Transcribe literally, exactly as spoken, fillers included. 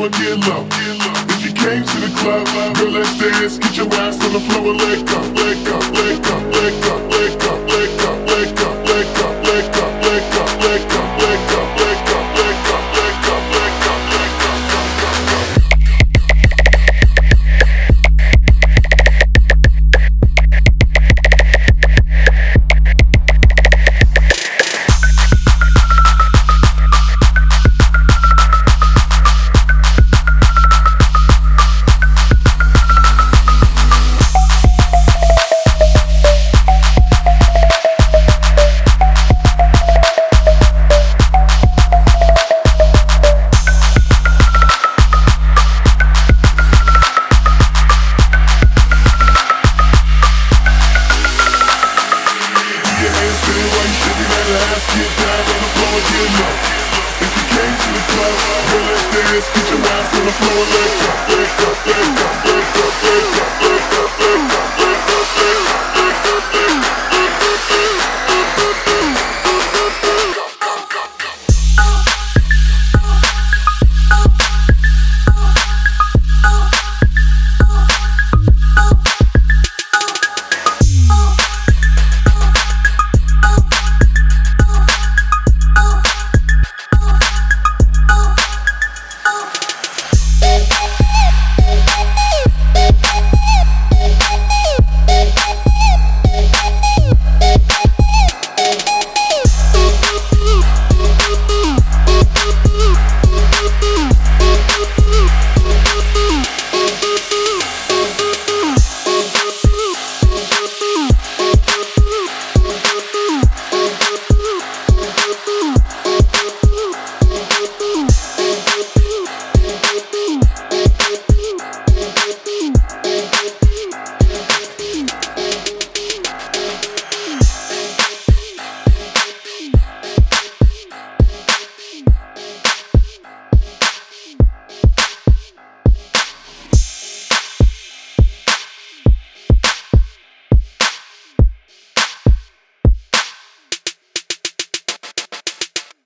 and get low. If you came to the club, girl, let's dance. Get your ass on the floor and let go, let go, let go, let go, let go, let go, let go, let go, let go, let go, let go, let go, let go, let go, let go, let go, let go, let go. Get down on the floor and get low. If you came to the club, girl, let's dance. Get your ass on the floor and let